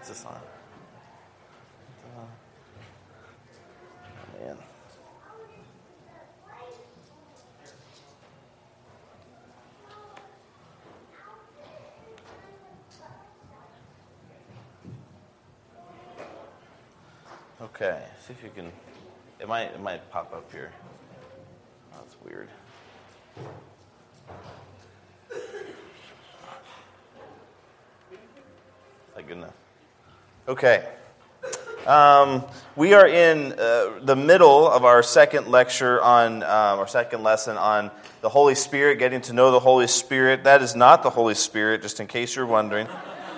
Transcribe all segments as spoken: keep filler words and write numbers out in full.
Is this on? Uh, oh, man. Okay, see if you can. It might it might pop up here. Oh, that's weird. Thank goodness. Okay. Um, we are in uh, the middle of our second lecture on, um, our second lesson on the Holy Spirit, getting to know the Holy Spirit. That is not the Holy Spirit, just in case you're wondering.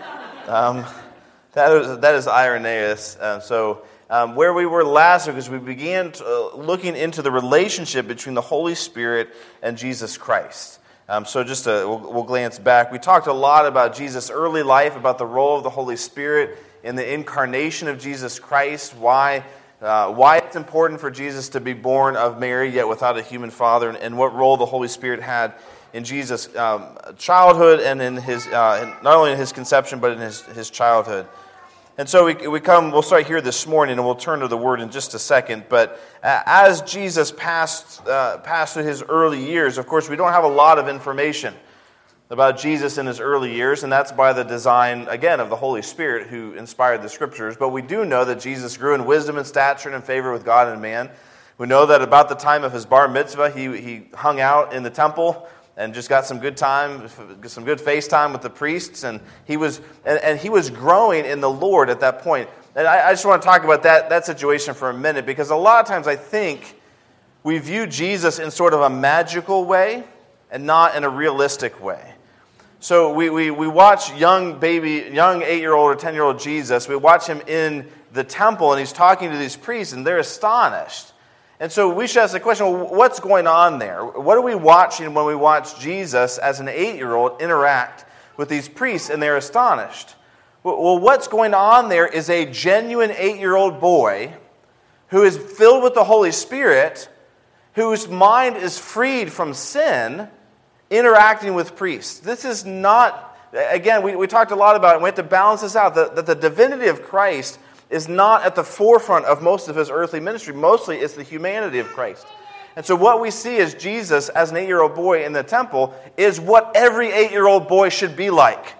Um, that is, that is Irenaeus. Uh, so um, where we were last week is we began to, uh, looking into the relationship between the Holy Spirit and Jesus Christ. Um, so just to, we'll, we'll glance back. We talked a lot about Jesus' early life, about the role of the Holy Spirit in the incarnation of Jesus Christ, why uh, why it's important for Jesus to be born of Mary, yet without a human father, and, and what role the Holy Spirit had in Jesus' um, childhood and in his uh, not only in his conception, but in his, his childhood. And so we we come. We'll start here this morning, and we'll turn to the Word in just a second. But uh, as Jesus passed uh, passed through his early years, of course, we don't have a lot of information about Jesus in his early years, and that's by the design, again, of the Holy Spirit who inspired the Scriptures. But we do know that Jesus grew in wisdom and stature and in favor with God and man. We know that about the time of his bar mitzvah, he he hung out in the temple and just got some good time, some good face time with the priests, and he was and, and he was growing in the Lord at that point. And I, I just want to talk about that, that situation for a minute, because a lot of times I think we view Jesus in sort of a magical way and not in a realistic way. So we, we, we watch young baby, young eight-year-old or ten-year-old Jesus, we watch him in the temple, and he's talking to these priests, and they're astonished. And so we should ask the question, well, what's going on there? What are we watching when we watch Jesus as an eight-year-old interact with these priests, and they're astonished? Well, what's going on there is a genuine eight-year-old boy who is filled with the Holy Spirit, whose mind is freed from sin, interacting with priests. This is not, again, we, we talked a lot about it, and we have to balance this out, that, that the divinity of Christ is not at the forefront of most of his earthly ministry. Mostly it's the humanity of Christ. And so what we see as Jesus as an eight-year-old boy in the temple is what every eight-year-old boy should be like.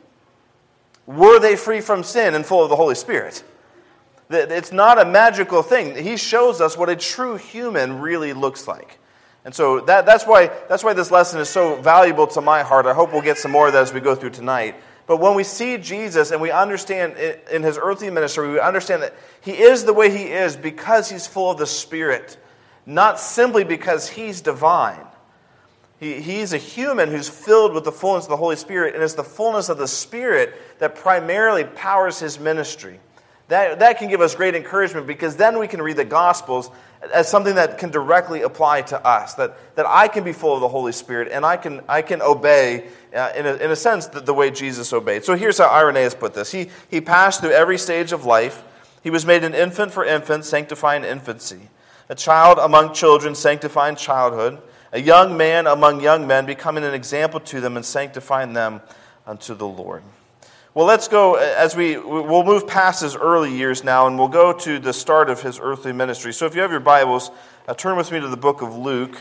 Were they free from sin and full of the Holy Spirit? It's not a magical thing. He shows us what a true human really looks like. And so that, that's why that's why this lesson is so valuable to my heart. I hope we'll get some more of that as we go through tonight. But when we see Jesus and we understand in his earthly ministry, we understand that he is the way he is because he's full of the Spirit, not simply because he's divine. He, he's a human who's filled with the fullness of the Holy Spirit, and it's the fullness of the Spirit that primarily powers his ministry. That, that can give us great encouragement, because then we can read the Gospels as something that can directly apply to us, that, that I can be full of the Holy Spirit, and I can I can obey, uh, in, a, in a sense, the, the way Jesus obeyed. So here's how Irenaeus put this. He, he passed through every stage of life. He was made an infant for infants, sanctifying infancy. A child among children, sanctifying childhood. A young man among young men, becoming an example to them and sanctifying them unto the Lord. Well, let's go, as we, we'll move past his early years now, and we'll go to the start of his earthly ministry. So if you have your Bibles, uh, turn with me to the book of Luke.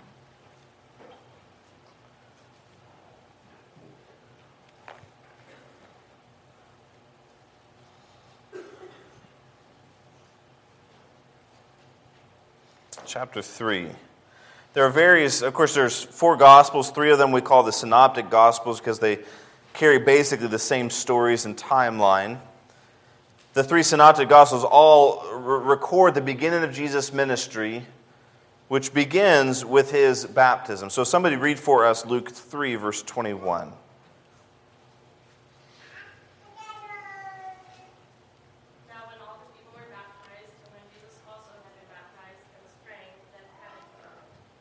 Chapter three. There are various, of course, there's four Gospels. Three of them we call the Synoptic Gospels because they carry basically the same stories and timeline. The three Synoptic Gospels all re- record the beginning of Jesus' ministry, which begins with his baptism. So somebody read for us Luke three, verse twenty-one. Now when all the people were baptized, and when Jesus also had been baptized and was praying, then heaven opened.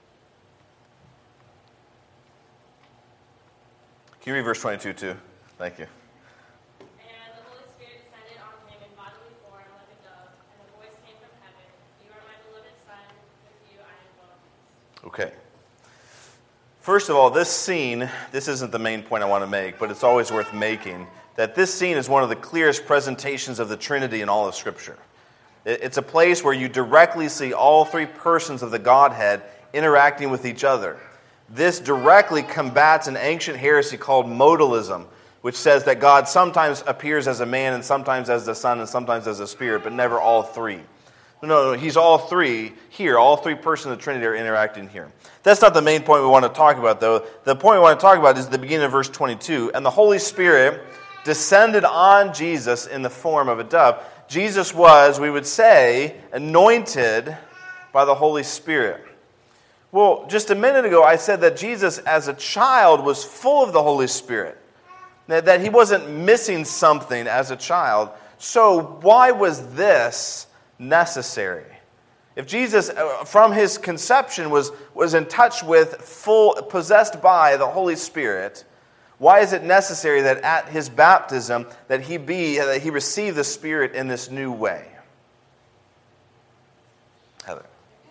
Can you read verse twenty-two too? Thank you. And the Holy Spirit descended on him in bodily form like a dove, and a voice came from heaven, "You are my beloved Son, with you I am well pleased." Okay. First of all, this scene, this isn't the main point I want to make, but it's always worth making. that this scene is one of the clearest presentations of the Trinity in all of Scripture. It's a place where you directly see all three persons of the Godhead interacting with each other. This directly combats an ancient heresy called modalism, which says that God sometimes appears as a man and sometimes as the Son and sometimes as a Spirit, but never all three. No, no, he's all three here. All three persons of the Trinity are interacting here. That's not the main point we want to talk about, though. The point we want to talk about is the beginning of verse twenty-two. And the Holy Spirit descended on Jesus in the form of a dove. Jesus was, we would say, anointed by the Holy Spirit. Well, just a minute ago, I said that Jesus, as a child, was full of the Holy Spirit. That he wasn't missing something as a child. So why was this necessary? If Jesus, from his conception, was, was in touch with, full, possessed by the Holy Spirit, why is it necessary that at his baptism that he be that he receive the Spirit in this new way? Heather.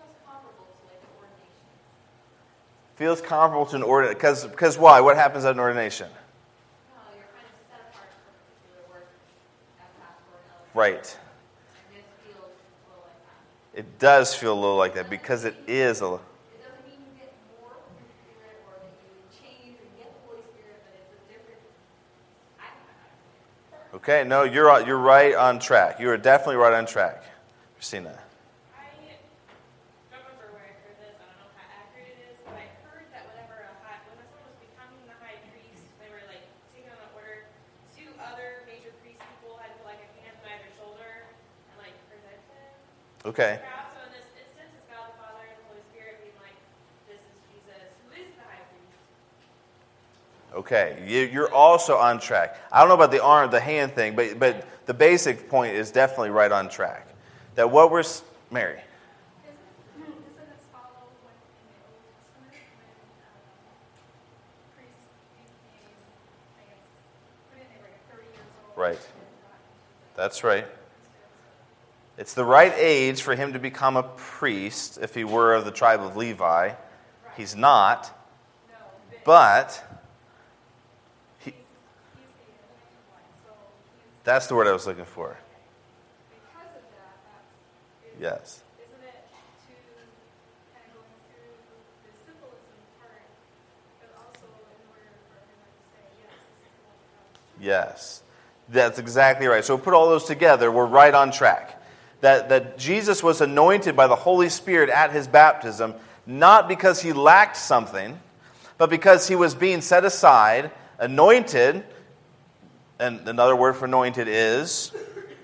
Feels comparable to an ordination. Because because why? What happens at an ordination? Well, you're kind of set apart for a particular work at pastoral elder. Right. And this feels a little like that. It does feel a little like that because it is a little. It doesn't mean you get more of the Spirit or that you change and get the Holy Spirit, but it's a different. I don't know. Okay, no, you're you're right on track. You are definitely right on track, Christina. I don't remember where I heard this. I don't know how accurate it is, but I heard that whenever a high, when someone was becoming the high priest, they were like taking on an order. Two other major priest people had to put like a hand by their shoulder and like present him. Okay. So in this instance, it's God the Father and the Holy Spirit being like, "This is Jesus, who is the high priest." Okay, you, you're also on track. I don't know about the arm, the hand thing, but but the basic point is definitely right on track. That what we're Mary. Doesn't this follow when in the Old Testament when um, priests became, I guess, put in they were like thirty years old? Right. and got into the That's right. priesthood, so- It's the right age for him to become a priest if he were of the tribe of Levi. He's not, No, but but he, he's, he's the anointed one, so he's, that's the word I was looking for. because of that, that's, is, Yes. isn't it to kind of going through the symbolism part, but also in order for everyone to say, yes, this is the one that God was choosing. Yes. That's exactly right. So put all those together, we're right on track. That, that Jesus was anointed by the Holy Spirit at his baptism, not because he lacked something, but because he was being set aside, anointed, and another word for anointed is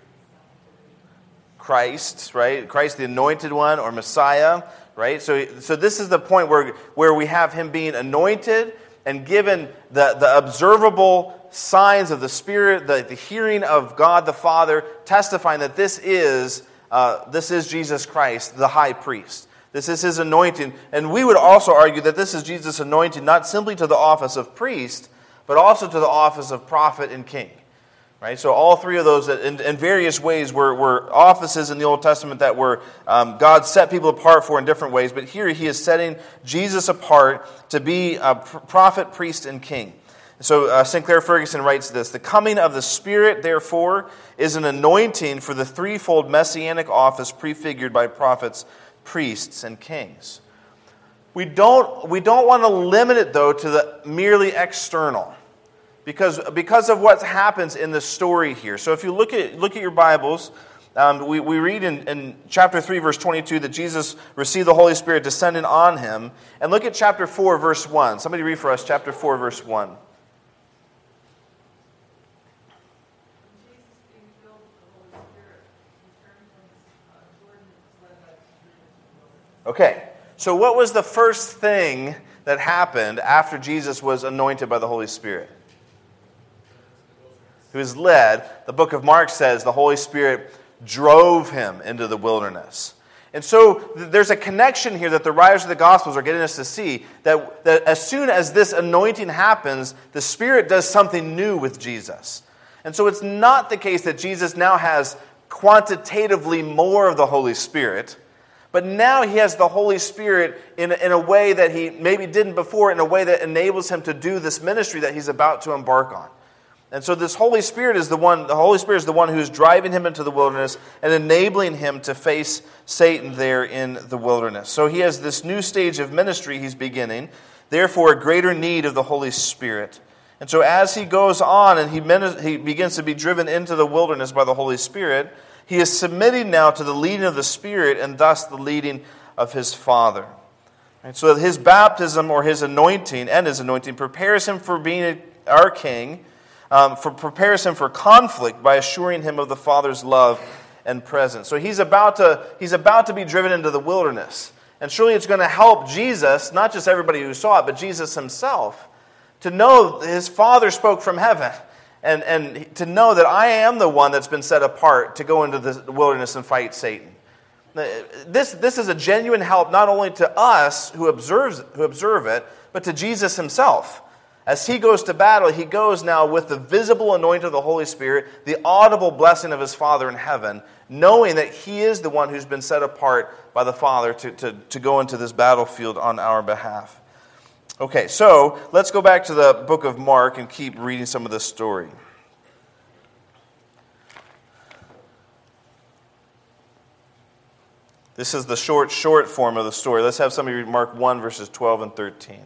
Christ, right? Christ the anointed one or Messiah, right? So, so this is the point where, where we have him being anointed and given the, the observable signs of the Spirit, the, the hearing of God the Father, testifying that this is uh, this is Jesus Christ, the high priest. This is his anointing. And we would also argue that this is Jesus' anointing not simply to the office of priest, but also to the office of prophet and king. Right? So all three of those in, in various ways were, were offices in the Old Testament that were um, God set people apart for in different ways. But here he is setting Jesus apart to be a prophet, priest, and king. So uh, Sinclair Ferguson writes this: "The coming of the Spirit, therefore, is an anointing for the threefold messianic office prefigured by prophets, priests, and kings." We don't, we don't want to limit it, though, to the merely external. Because, because of what happens in the story here. So if you look at look at your Bibles, um, we, we read in, in chapter three, verse twenty-two, that Jesus received the Holy Spirit descending on him. And look at chapter four, verse one. Somebody read for us chapter four, verse one. Okay, so what was the first thing that happened after Jesus was anointed by the Holy Spirit? He was led. The book of Mark says the Holy Spirit drove him into the wilderness. And so th- there's a connection here that the writers of the Gospels are getting us to see, that, that as soon as this anointing happens, the Spirit does something new with Jesus. And so it's not the case that Jesus now has quantitatively more of the Holy Spirit, but now he has the Holy Spirit in, in a way that he maybe didn't before, in a way that enables him to do this ministry that he's about to embark on. And so this Holy Spirit is the one, the Holy Spirit is the one who is driving him into the wilderness and enabling him to face Satan there in the wilderness. So he has this new stage of ministry he's beginning, therefore a greater need of the Holy Spirit. And so as he goes on and he, he begins to be driven into the wilderness by the Holy Spirit, he is submitting now to the leading of the Spirit and thus the leading of his Father. And so his baptism or his anointing and his anointing prepares him for being our king, um, for prepares him for conflict by assuring him of the Father's love and presence. So he's about to he's about to be driven into the wilderness. And surely it's going to help Jesus, not just everybody who saw it, but Jesus himself, to know his Father spoke from heaven. And, and to know that I am the one that's been set apart to go into the wilderness and fight Satan. This, this is a genuine help not only to us who observes, who observe it, but to Jesus himself. As he goes to battle, he goes now with the visible anointing of the Holy Spirit, the audible blessing of his Father in heaven, knowing that he is the one who's been set apart by the Father to, to, to go into this battlefield on our behalf. Okay, so let's go back to the book of Mark and keep reading some of this story. This is the short, short form of the story. Let's have somebody read Mark one, verses twelve and thirteen.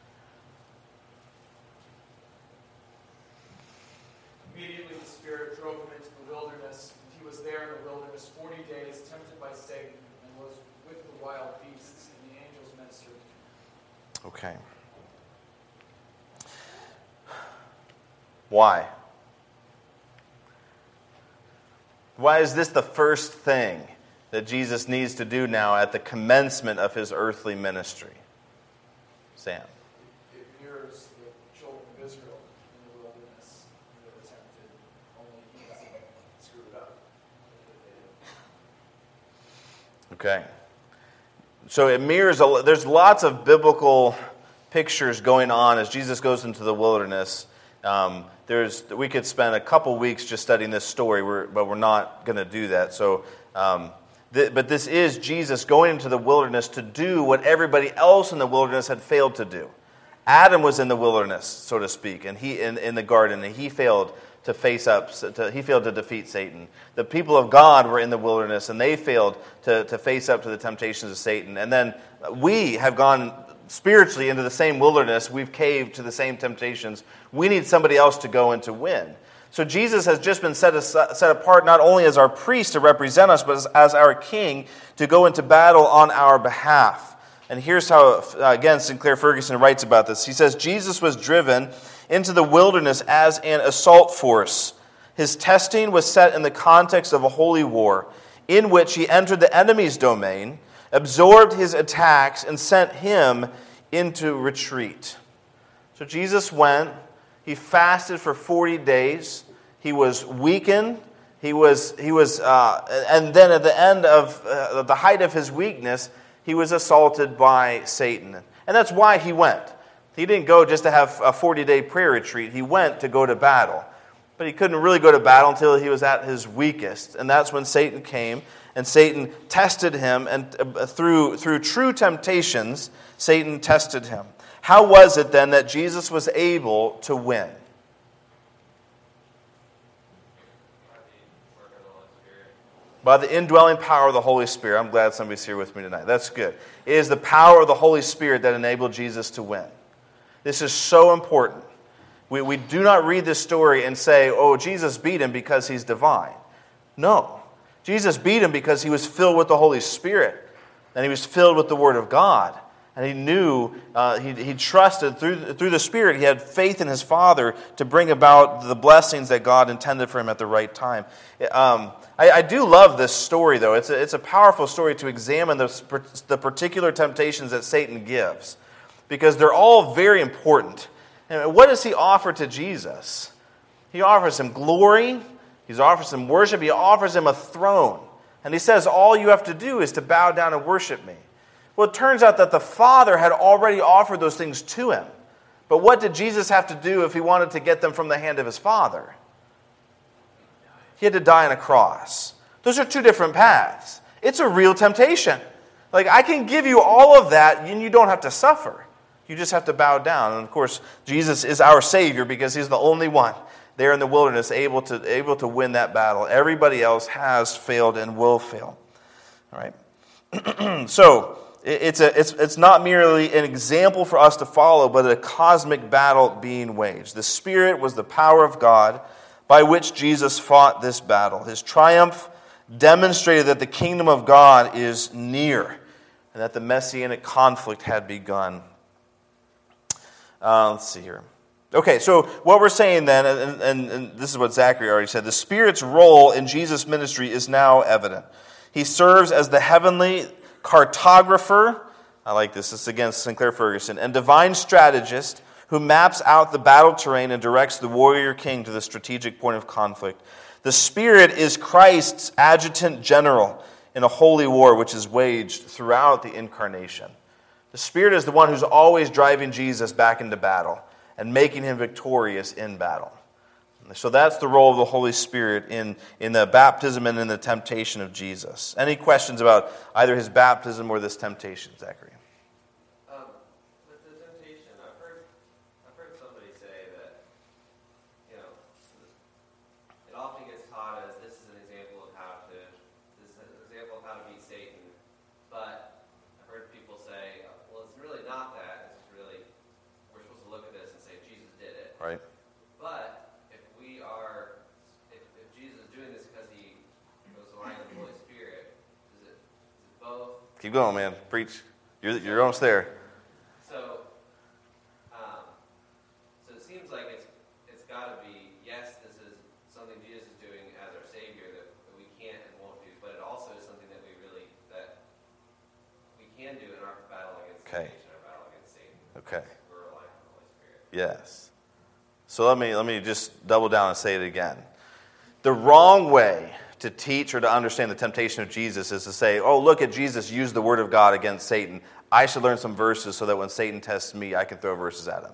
Immediately the Spirit drove him into the wilderness, and he was there in the wilderness forty days, tempted by Satan, and was with the wild beasts, and the angels ministered. Okay. Why? Why is this the first thing that Jesus needs to do now at the commencement of his earthly ministry? Sam. It mirrors the children of Israel in the wilderness. They were tempted, only he hasn't screwed up. Okay. So it mirrors, a, there's lots of biblical pictures going on as Jesus goes into the wilderness. Um, there's we could spend a couple weeks just studying this story, we're, but we're not going to do that. So, um, th- but this is Jesus going into the wilderness to do what everybody else in the wilderness had failed to do. Adam was in the wilderness, so to speak, and he in, in the garden, and he failed to face up. To, he failed to defeat Satan. The people of God were in the wilderness, and they failed to, to face up to the temptations of Satan. And then we have gone spiritually into the same wilderness. We've caved to the same temptations. We need somebody else to go and to win. So Jesus has just been set, as, set apart not only as our priest to represent us, but as, as our king to go into battle on our behalf. And here's how, uh, again, Sinclair Ferguson writes about this. He says, Jesus was driven into the wilderness as an assault force. His testing was set in the context of a holy war, in which he entered the enemy's domain, absorbed his attacks, and sent him into retreat. So Jesus went, he fasted for forty days, he was weakened, he was, he was, uh, and then at the end of uh, the height of his weakness, he was assaulted by Satan. And that's why he went. He didn't go just to have a forty-day prayer retreat. He went to go to battle. But he couldn't really go to battle until he was at his weakest. And that's when Satan came, and Satan tested him. And through, through true temptations, Satan tested him. How was it then that Jesus was able to win? By the indwelling power of the Holy Spirit. I'm glad somebody's here with me tonight. That's good. It is the power of the Holy Spirit that enabled Jesus to win. This is so important. We, we do not read this story and say, oh, Jesus beat him because he's divine. No. Jesus beat him because he was filled with the Holy Spirit. And he was filled with the Word of God. And he knew, uh, he, he trusted through, through the Spirit. He had faith in his Father to bring about the blessings that God intended for him at the right time. Um, I, I do love this story, though. It's a, it's a powerful story to examine the, the particular temptations that Satan gives. Because they're all very important. And what does he offer to Jesus? He offers him glory. He offers him worship. He offers him a throne. And he says, all you have to do is to bow down and worship me. Well, it turns out that the Father had already offered those things to him. But what did Jesus have to do if he wanted to get them from the hand of his Father? He had to die on a cross. Those are two different paths. It's a real temptation. Like, I can give you all of that, and you don't have to suffer. You just have to bow down. And of course, Jesus is our Savior because he's the only one there in the wilderness, able to, able to win that battle. Everybody else has failed and will fail. All right. So, it's, a, it's, it's not merely an example for us to follow, but a cosmic battle being waged. The Spirit was the power of God by which Jesus fought this battle. His triumph demonstrated that the kingdom of God is near and that the messianic conflict had begun. Uh, let's see here. Okay, so what we're saying then, and, and, and this is what Zachary already said, the Spirit's role in Jesus' ministry is now evident. He serves as the heavenly cartographer, I like this, this is again Sinclair Ferguson, and divine strategist who maps out the battle terrain and directs the warrior king to the strategic point of conflict. The Spirit is Christ's adjutant general in a holy war which is waged throughout the incarnation. The Spirit is the one who's always driving Jesus back into battle and making him victorious in battle. So that's the role of the Holy Spirit in, in the baptism and in the temptation of Jesus. Any questions about either his baptism or this temptation, Zachary? Um, with the temptation, I've heard, I've heard somebody say that, you know, it often gets taught as this is an example of how to, this is an example of how to beat Satan. But I've heard people say, well, it's really not that. It's really, we're supposed to look at this and say Jesus did it. Right. But we are, if, if Jesus is doing this because he goes aligned with the Holy Spirit, is it, is it both? Keep going, man. Preach. You're, you're almost there. So, um, so it seems like it's it's got to be, yes, this is something Jesus is doing as our Savior that, that we can't and won't do, but it also is something that we really, that we can do in our battle against Okay. temptation, our battle against Satan. Okay. We're relying on the Holy Spirit. Yes. So let me let me just double down and say it again. The wrong way to teach or to understand the temptation of Jesus is to say, oh, look at Jesus use the word of God against Satan. I should learn some verses so that when Satan tests me, I can throw verses at him.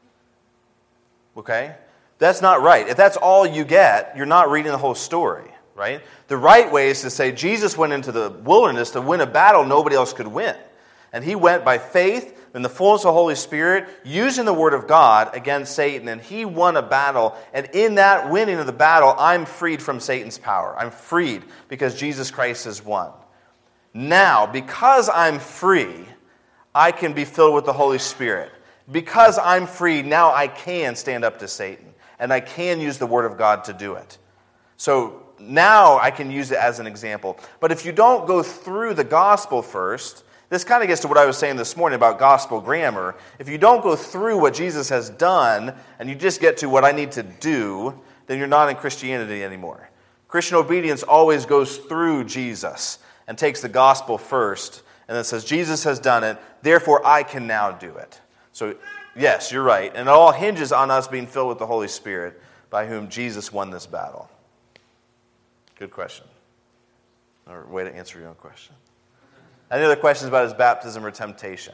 Okay? That's not right. If that's all you get, you're not reading the whole story, right? The right way is to say Jesus went into the wilderness to win a battle nobody else could win. And he went by faith in the fullness of the Holy Spirit, using the Word of God against Satan, and he won a battle. And in that winning of the battle, I'm freed from Satan's power. I'm freed because Jesus Christ has won. Now, because I'm free, I can be filled with the Holy Spirit. Because I'm free, now I can stand up to Satan, and I can use the Word of God to do it. So now I can use it as an example. But if you don't go through the gospel first, this kind of gets to what I was saying this morning about gospel grammar. If you don't go through what Jesus has done and you just get to what I need to do, then you're not in Christianity anymore. Christian obedience always goes through Jesus and takes the gospel first and then says, Jesus has done it, therefore I can now do it. So, yes, you're right. And it all hinges on us being filled with the Holy Spirit by whom Jesus won this battle. Good question. Or way to answer your own question. Any other questions about his baptism or temptation?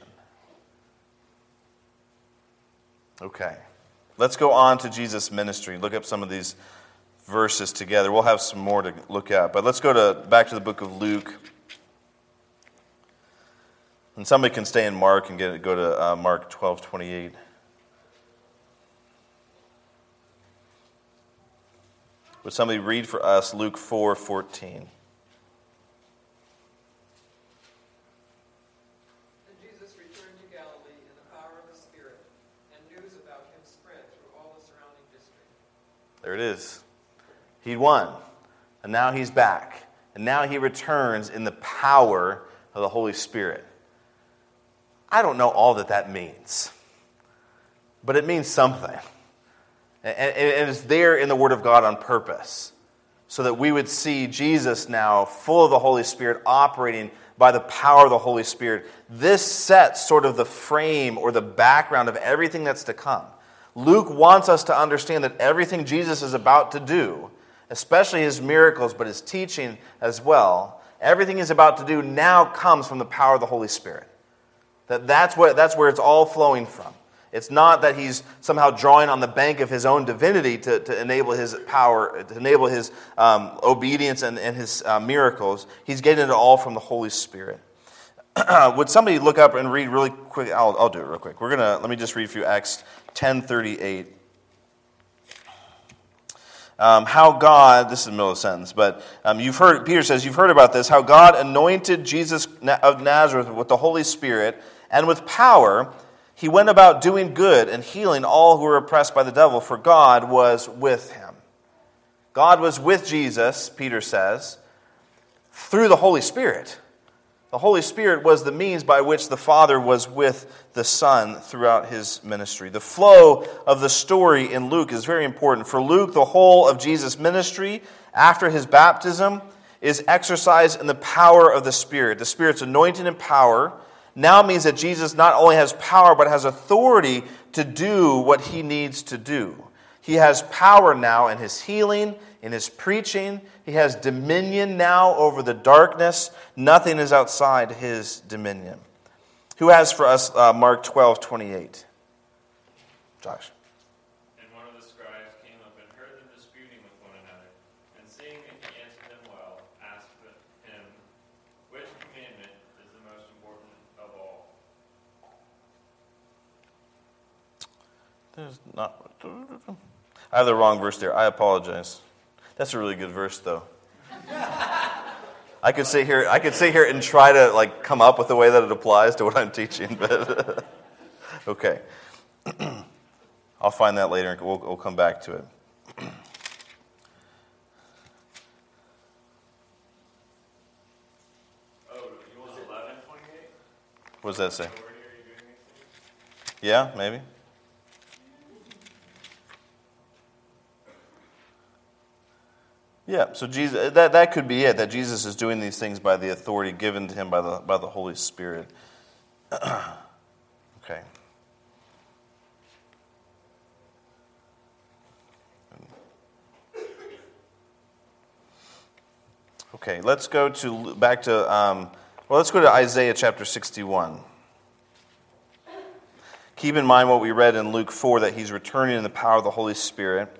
Okay. Let's go on to Jesus' ministry. Look up some of these verses together. We'll have some more to look at. But let's go to back to the book of Luke. And somebody can stay in Mark and get go to uh, Mark twelve twenty-eight. Would somebody read for us Luke four fourteen? There it is. He won. And now he's back. And now he returns in the power of the Holy Spirit. I don't know all that that means. But it means something. And it's there in the Word of God on purpose. So that we would see Jesus now full of the Holy Spirit operating by the power of the Holy Spirit. This sets sort of the frame or the background of everything that's to come. Luke wants us to understand that everything Jesus is about to do, especially his miracles, but his teaching as well, everything he's about to do now comes from the power of the Holy Spirit. That that's what that's where it's all flowing from. It's not that he's somehow drawing on the bank of his own divinity to, to enable his power, to enable his um, obedience and, and his uh, miracles. He's getting it all from the Holy Spirit. Would somebody look up and read really quick? I'll, I'll do it real quick. We're gonna let me just read for you Acts ten thirty-eight. um, how God, this is the middle of the sentence, but um, you've heard, Peter says, you've heard about this, how God anointed Jesus of Nazareth with the Holy Spirit and with power. He went about doing good and healing all who were oppressed by the devil, for God was with him. God was with Jesus, Peter says, through the Holy Spirit. The Holy Spirit was the means by which the Father was with the Son throughout his ministry. The flow of the story in Luke is very important. For Luke, the whole of Jesus' ministry after his baptism is exercised in the power of the Spirit. The Spirit's anointing and power now means that Jesus not only has power, but has authority to do what he needs to do. He has power now in his healing, in his preaching. He has dominion now over the darkness. Nothing is outside his dominion. Who has for us uh, Mark twelve twenty-eight? Josh. And one of the scribes came up and heard them disputing with one another, and seeing that he answered them well, asked him, which commandment is the most important of all? There's not. I have the wrong verse there. I apologize. That's a really good verse, though. I could sit here. I could sit here and try to like come up with the way that it applies to what I'm teaching, but okay. I'll find that later, and we'll, we'll come back to it. Oh, you want eleven twenty-eight? What does that say? Where are you doing these things? Yeah, maybe. Yeah, so Jesus, that, that could be it, that Jesus is doing these things by the authority given to him by the by the Holy Spirit. Okay. Okay, let's go to back to um, well, let's go to Isaiah chapter sixty-one. Keep in mind what we read in Luke four, that he's returning in the power of the Holy Spirit.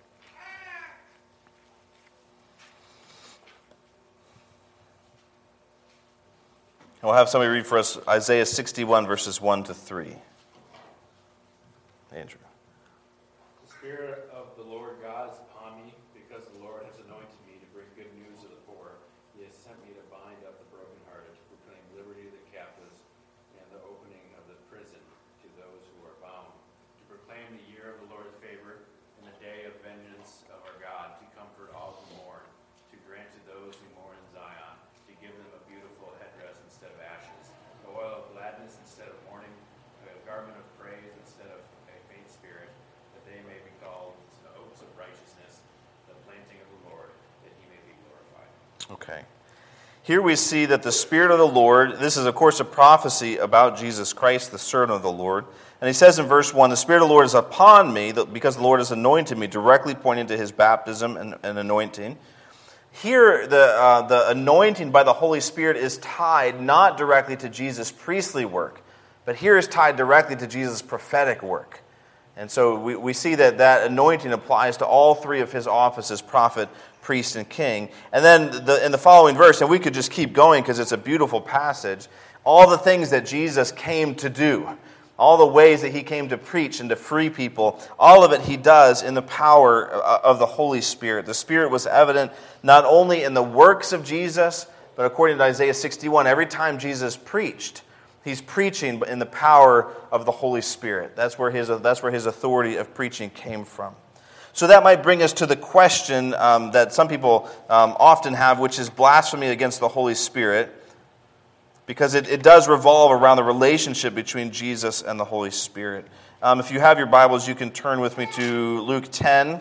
We'll have somebody read for us Isaiah sixty-one, verses one to three. Andrew. The Spirit of the Lord God is upon me, because the Lord has anointed me to bring good news to the poor. He has sent me to bind up the brokenhearted, to proclaim liberty to the captives, and the opening of the prison to those who are bound, to proclaim the year of the Lord's favor, and the day of vengeance of our God, to comfort all who mourn, to grant to those who mourn in Zion, to give them a beautiful headdress instead of ashes, the oil of gladness instead of mourning, a garment of praise instead of a faint spirit, that they may be called the oaks of righteousness, the planting of the Lord, that he may be glorified. Okay. Here we see that the Spirit of the Lord, this is of course a prophecy about Jesus Christ, the Son of the Lord. And he says in verse one, the Spirit of the Lord is upon me, because the Lord has anointed me, directly pointing to his baptism and, and anointing. Here, the, uh, the anointing by the Holy Spirit is tied not directly to Jesus' priestly work, but here is tied directly to Jesus' prophetic work. And so we, we see that that anointing applies to all three of his offices, prophet, priest, and king. And then the, in the following verse, and we could just keep going because it's a beautiful passage, all the things that Jesus came to do, all the ways that he came to preach and to free people, all of it he does in the power of the Holy Spirit. The Spirit was evident not only in the works of Jesus, but according to Isaiah sixty-one, every time Jesus preached, he's preaching in the power of the Holy Spirit. That's where his, that's where his authority of preaching came from. So that might bring us to the question um, that some people um, often have, which is blasphemy against the Holy Spirit, because it, it does revolve around the relationship between Jesus and the Holy Spirit. Um, if you have your Bibles, you can turn with me to Luke ten.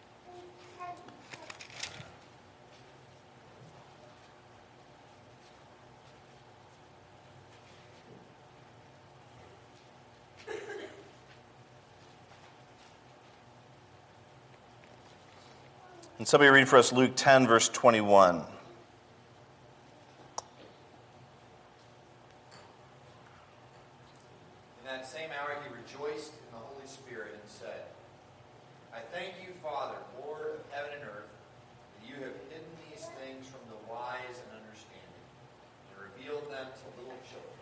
And somebody read for us Luke ten, verse twenty-one. In that same hour he rejoiced in the Holy Spirit and said, I thank you, Father, Lord of heaven and earth, that you have hidden these things from the wise and understanding, and revealed them to little children.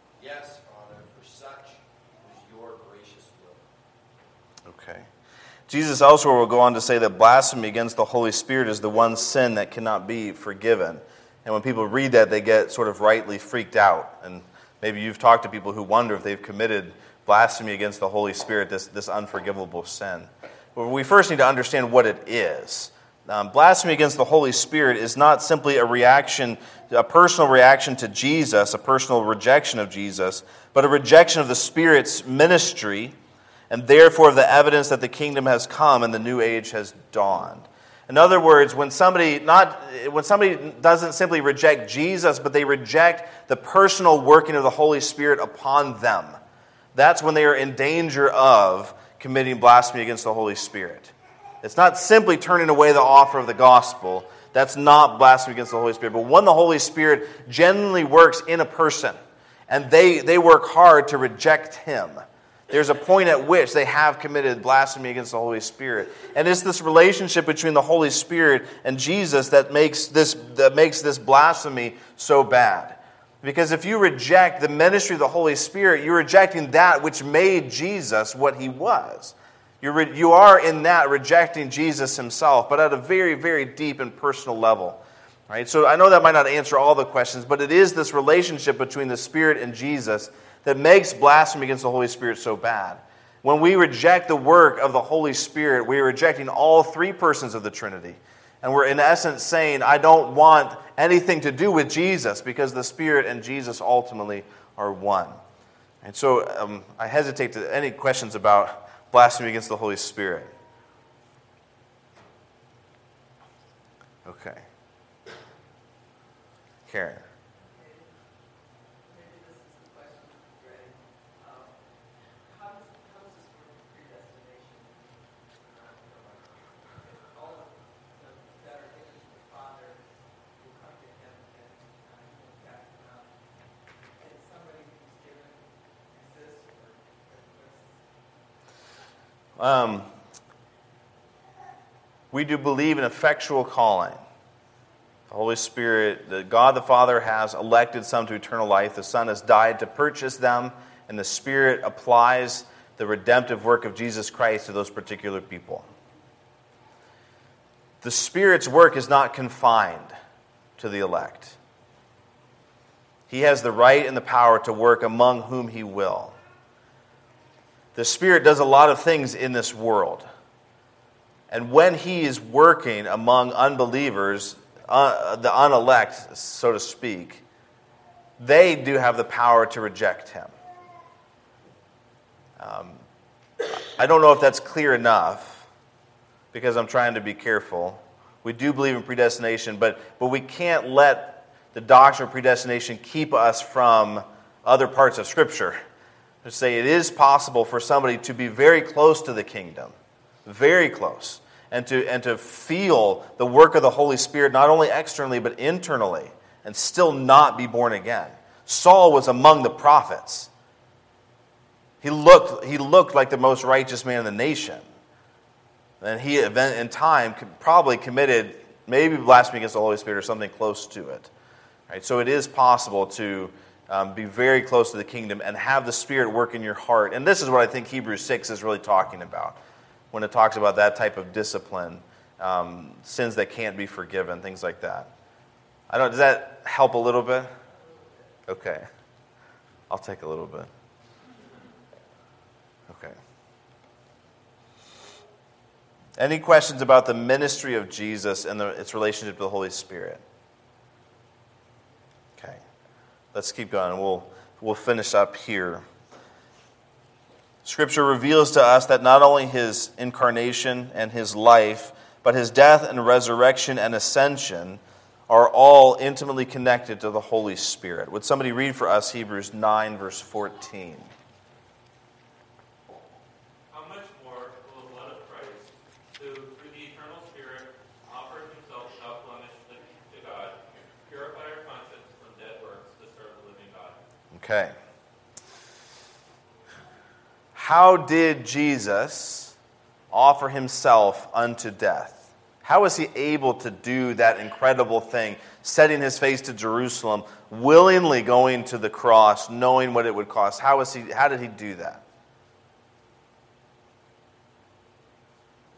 Yes, Father, for such was your gracious will. Okay. Jesus elsewhere will go on to say that blasphemy against the Holy Spirit is the one sin that cannot be forgiven. And when people read that, they get sort of rightly freaked out. And maybe you've talked to people who wonder if they've committed blasphemy against the Holy Spirit, this, this unforgivable sin. But we first need to understand what it is. Um, blasphemy against the Holy Spirit is not simply a reaction, a personal reaction to Jesus, a personal rejection of Jesus, but a rejection of the Spirit's ministry, and therefore of the evidence that the kingdom has come and the new age has dawned. In other words, when somebody not when somebody doesn't simply reject Jesus, but they reject the personal working of the Holy Spirit upon them, that's when they are in danger of committing blasphemy against the Holy Spirit. It's not simply turning away the offer of the gospel. That's not blasphemy against the Holy Spirit. But when the Holy Spirit genuinely works in a person, and they, they work hard to reject him, there's a point at which they have committed blasphemy against the Holy Spirit. And it's this relationship between the Holy Spirit and Jesus that makes this, that makes this blasphemy so bad. Because if you reject the ministry of the Holy Spirit, you're rejecting that which made Jesus what he was. You're re- you are in that rejecting Jesus himself, but at a very, very deep and personal level. Right? So I know that might not answer all the questions, but it is this relationship between the Spirit and Jesus that makes blasphemy against the Holy Spirit so bad. When we reject the work of the Holy Spirit, we are rejecting all three persons of the Trinity. And we're in essence saying, I don't want anything to do with Jesus, because the Spirit and Jesus ultimately are one. And so um, I hesitate to any questions about blasphemy against the Holy Spirit. Okay. Karen. Um, we do believe in effectual calling. The Holy Spirit, the God the Father has elected some to eternal life. The Son has died to purchase them, and the Spirit applies the redemptive work of Jesus Christ to those particular people. The Spirit's work is not confined to the elect. He has the right and the power to work among whom he will. The Spirit does a lot of things in this world. And when he is working among unbelievers, uh, the unelect, so to speak, they do have the power to reject him. Um, I don't know if that's clear enough, because I'm trying to be careful. We do believe in predestination, but, but we can't let the doctrine of predestination keep us from other parts of Scripture. To say it is possible for somebody to be very close to the kingdom, very close, and to and to feel the work of the Holy Spirit not only externally but internally, and still not be born again. Saul was among the prophets. He looked he looked like the most righteous man in the nation, and he in time probably committed maybe blasphemy against the Holy Spirit or something close to it. Right? So it is possible to Um, be very close to the kingdom and have the Spirit work in your heart. And this is what I think Hebrews six is really talking about when it talks about that type of discipline, um, sins that can't be forgiven, things like that. I don't. Does that help a little bit? Okay. I'll take a little bit. Okay. Any questions about the ministry of Jesus and the, its relationship to the Holy Spirit? Okay. Let's keep going. We'll, we'll finish up here. Scripture reveals to us that not only his incarnation and his life, but his death and resurrection and ascension are all intimately connected to the Holy Spirit. Would somebody read for us Hebrews nine, verse fourteen? How much more will the blood of Christ, who through the eternal Spirit offered himself without blemish to God, purify our conscience from dead works to serve the living God? Okay. How did Jesus offer himself unto death? How was he able to do that incredible thing, setting his face to Jerusalem, willingly going to the cross, knowing what it would cost? How was he? How did he do that?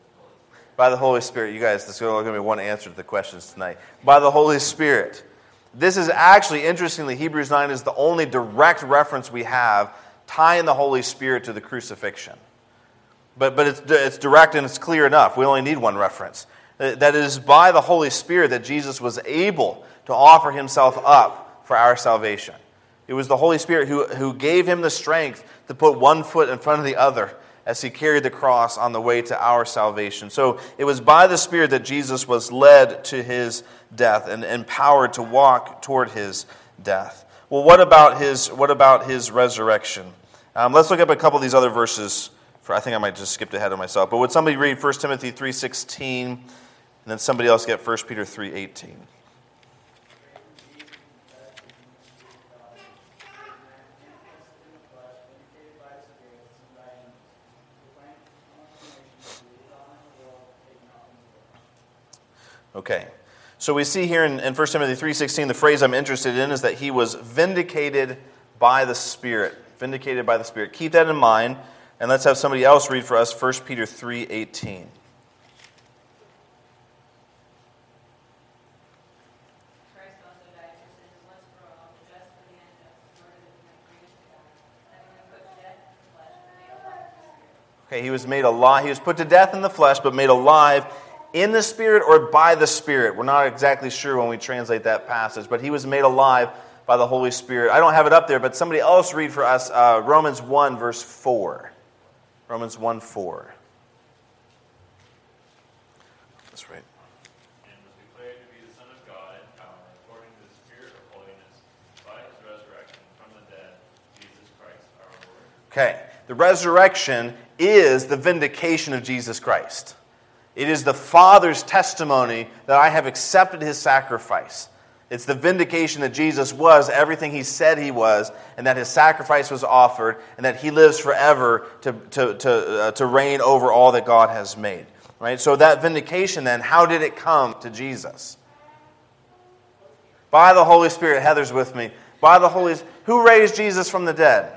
By the Holy Spirit. You guys, this is only going to be one answer to the questions tonight. By the Holy Spirit. This is actually, interestingly, Hebrews nine is the only direct reference we have tying the Holy Spirit to the crucifixion. But but it's it's direct and it's clear enough. We only need one reference. That it is by the Holy Spirit that Jesus was able to offer himself up for our salvation. It was the Holy Spirit who, who gave him the strength to put one foot in front of the other as he carried the cross on the way to our salvation. So it was by the Spirit that Jesus was led to his death and empowered to walk toward his death. Well, what about his what about his resurrection? Um, let's look up a couple of these other verses. For I think I might just skip ahead of myself. But would somebody read First Timothy three sixteen, and then somebody else get First Peter three eighteen? Okay, so we see here in, in First Timothy three sixteen, the phrase I'm interested in is that he was vindicated by the Spirit. Vindicated by the Spirit. Keep that in mind, and let's have somebody else read for us First Peter three eighteen. Christ also died for sins once for all, the just for the unjust, in order that we might bring us to God, having been put to death in the flesh, but made alive in the Spirit. Okay, he was made alive. He was put to death in the flesh, but made alive in the Spirit or by the Spirit. We're not exactly sure when we translate that passage, but he was made alive by the Holy Spirit. I don't have it up there, but somebody else read for us uh, Romans one, verse four. Romans one, four. That's right. And was declared to be the Son of God in power, according to the Spirit of holiness, by his resurrection from the dead, Jesus Christ our Lord. Okay, the resurrection is the vindication of Jesus Christ. It is the Father's testimony that I have accepted his sacrifice. It's the vindication that Jesus was everything he said he was, and that his sacrifice was offered, and that he lives forever to, to, to, uh, to reign over all that God has made. Right? So that vindication then, how did it come to Jesus? By the Holy Spirit. Heather's with me. By the Holy Spirit. Who raised Jesus from the dead?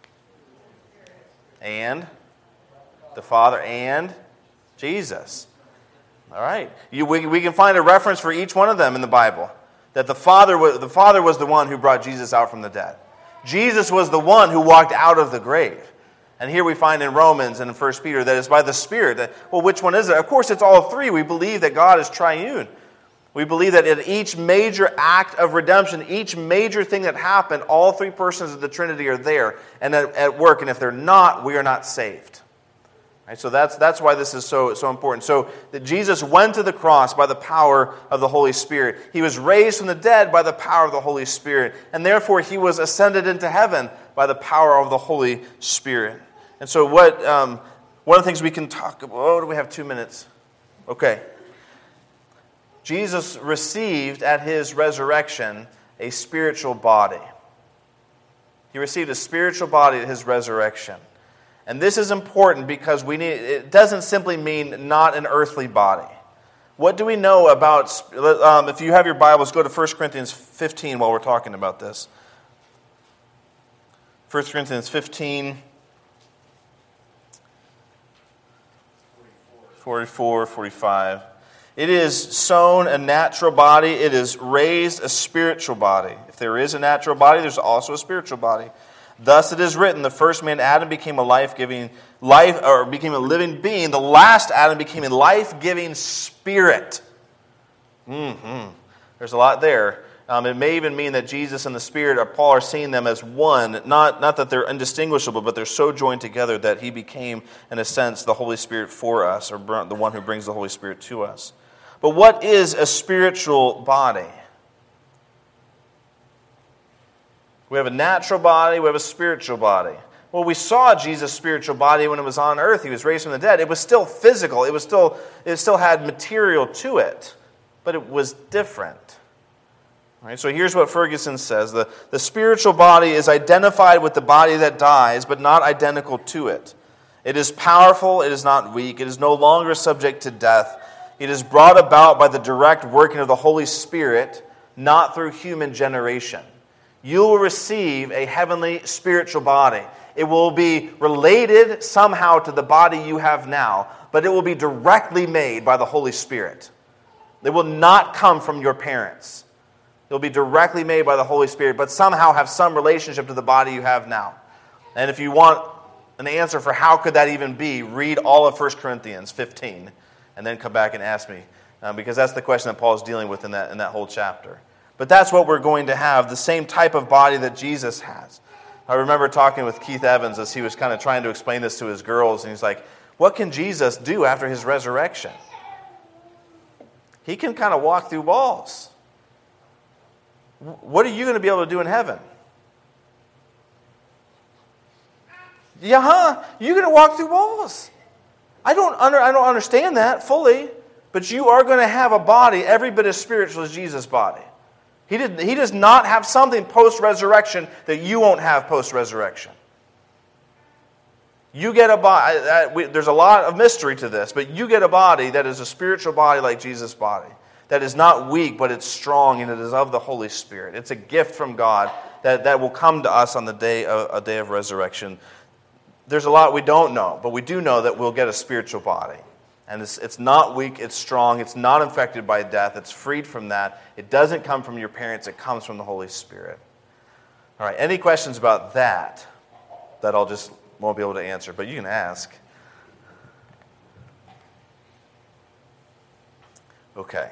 And the Father and Jesus. All right. You, we, we can find a reference for each one of them in the Bible. That the Father, was, the Father was the one who brought Jesus out from the dead. Jesus was the one who walked out of the grave. And here we find in Romans and in First Peter that it's by the Spirit. That, well, which one is it? Of course, it's all three. We believe that God is triune. We believe that in each major act of redemption, each major thing that happened, all three persons of the Trinity are there and at, at work. And if they're not, we are not saved. Right, so that's that's why this is so so important. So that Jesus went to the cross by the power of the Holy Spirit. He was raised from the dead by the power of the Holy Spirit. And therefore he was ascended into heaven by the power of the Holy Spirit. And so what um, one of the things we can talk about, oh, do we have two minutes? Okay. Jesus received at his resurrection a spiritual body. He received a spiritual body at his resurrection. And this is important because we need. It doesn't simply mean not an earthly body. What do we know about, um, if you have your Bibles, go to First Corinthians fifteen while we're talking about this. First Corinthians fifteen, forty-four, forty-five. It is sown a natural body. It is raised a spiritual body. If there is a natural body, there's also a spiritual body. Thus it is written, the first man Adam became a life-giving life or became a living being. The last Adam became a life-giving spirit. Mm-hmm. There's a lot there. Um, it may even mean that Jesus and the Spirit or Paul are seeing them as one. Not, not that they're indistinguishable, but they're so joined together that he became, in a sense, the Holy Spirit for us, or the one who brings the Holy Spirit to us. But what is a spiritual body? We have a natural body, we have a spiritual body. Well, we saw Jesus' spiritual body when it was on earth. He was raised from the dead. It was still physical. It was still, it still had material to it, but it was different. All right, so here's what Ferguson says. The, the spiritual body is identified with the body that dies, but not identical to it. It is powerful, it is not weak, it is no longer subject to death. It is brought about by the direct working of the Holy Spirit, not through human generation. You will receive a heavenly spiritual body. It will be related somehow to the body you have now, but it will be directly made by the Holy Spirit. It will not come from your parents. It will be directly made by the Holy Spirit, but somehow have some relationship to the body you have now. And if you want an answer for how could that even be, read all of First Corinthians fifteen, and then come back and ask me, uh, because that's the question that Paul is dealing with in that, in that whole chapter. But that's what we're going to have, the same type of body that Jesus has. I remember talking with Keith Evans as he was kind of trying to explain this to his girls, and he's like, what can Jesus do after his resurrection? He can kind of walk through walls. What are you going to be able to do in heaven? Yeah, huh? You're going to walk through walls. I don't under, I don't understand that fully, but you are going to have a body every bit as spiritual as Jesus' body. He did, he does not have something post-resurrection that you won't have post-resurrection. You get a body, there's a lot of mystery to this, but you get a body that is a spiritual body like Jesus' body. That is not weak, but it's strong, and it is of the Holy Spirit. It's a gift from God that, that will come to us on the day of, a day of resurrection. There's a lot we don't know, but we do know that we'll get a spiritual body. And it's, it's not weak, it's strong, it's not infected by death, it's freed from that. It doesn't come from your parents, it comes from the Holy Spirit. All right, any questions about that that I'll just won't be able to answer, but you can ask. Okay.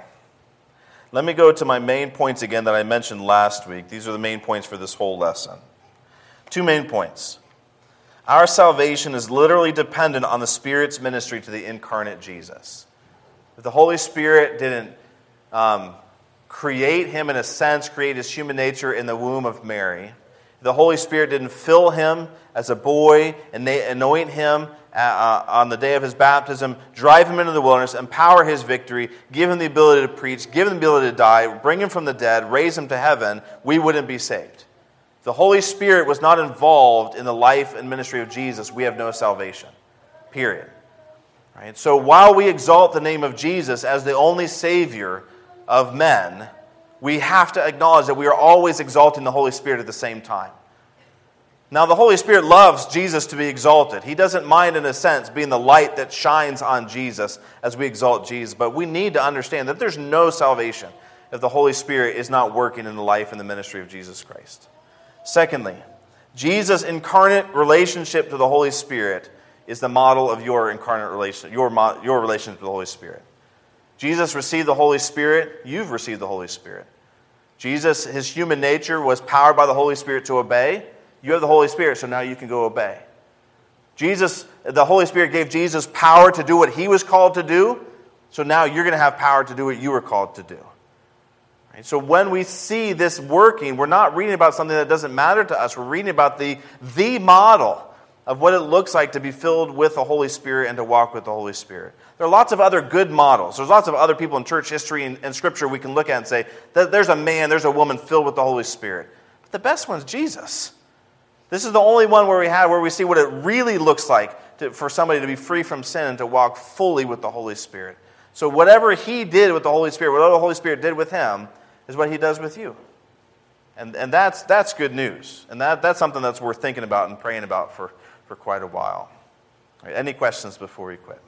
Let me go to my main points again that I mentioned last week. These are the main points for this whole lesson. Two main points. Our salvation is literally dependent on the Spirit's ministry to the incarnate Jesus. If the Holy Spirit didn't um, create him in a sense, create his human nature in the womb of Mary, if the Holy Spirit didn't fill him as a boy and anoint him uh, on the day of his baptism, drive him into the wilderness, empower his victory, give him the ability to preach, give him the ability to die, bring him from the dead, raise him to heaven, we wouldn't be saved. If the Holy Spirit was not involved in the life and ministry of Jesus, we have no salvation. Period. Right? So while we exalt the name of Jesus as the only Savior of men, we have to acknowledge that we are always exalting the Holy Spirit at the same time. Now, the Holy Spirit loves Jesus to be exalted. He doesn't mind, in a sense, being the light that shines on Jesus as we exalt Jesus. But we need to understand that there's no salvation if the Holy Spirit is not working in the life and the ministry of Jesus Christ. Secondly, Jesus' incarnate relationship to the Holy Spirit is the model of your incarnate relation, your, your relationship to the Holy Spirit. Jesus received the Holy Spirit. You've received the Holy Spirit. Jesus, his human nature was powered by the Holy Spirit to obey. You have the Holy Spirit, so now you can go obey. Jesus, the Holy Spirit gave Jesus power to do what he was called to do, so now you're going to have power to do what you were called to do. Right? So when we see this working, we're not reading about something that doesn't matter to us. We're reading about the, the model of what it looks like to be filled with the Holy Spirit and to walk with the Holy Spirit. There are lots of other good models. There's lots of other people in church history and, and Scripture we can look at and say, that there's a man, there's a woman filled with the Holy Spirit. But the best one's Jesus. This is the only one where we have where we see what it really looks like to, for somebody to be free from sin and to walk fully with the Holy Spirit. So whatever he did with the Holy Spirit, whatever the Holy Spirit did with him, is what he does with you. And and that's that's good news. And that, that's something that's worth thinking about and praying about for, for quite a while. All right, any questions before we quit?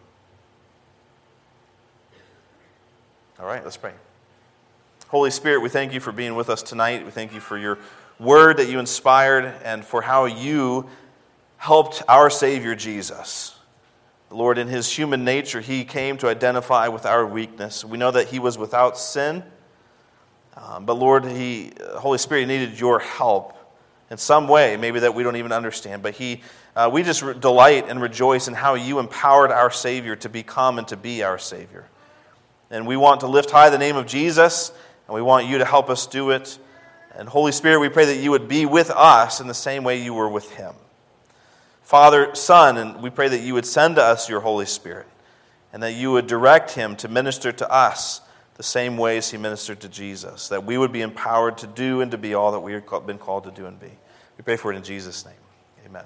All right, let's pray. Holy Spirit, we thank you for being with us tonight. We thank you for your word that you inspired and for how you helped our Savior Jesus. Lord, in his human nature, he came to identify with our weakness. We know that he was without sin. Um, but Lord, he, Holy Spirit needed your help in some way, maybe that we don't even understand. But he, uh, we just re- delight and rejoice in how you empowered our Savior to become and to be our Savior. And we want to lift high the name of Jesus, and we want you to help us do it. And Holy Spirit, we pray that you would be with us in the same way you were with him. Father, Son, and we pray that you would send to us your Holy Spirit, and that you would direct him to minister to us the same ways he ministered to Jesus, that we would be empowered to do and to be all that we have been called to do and be. We pray for it in Jesus' name. Amen.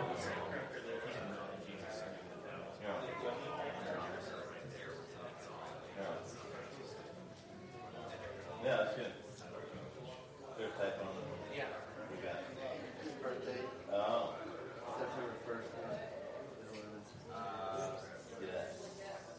Yeah, that's good. They're typing on the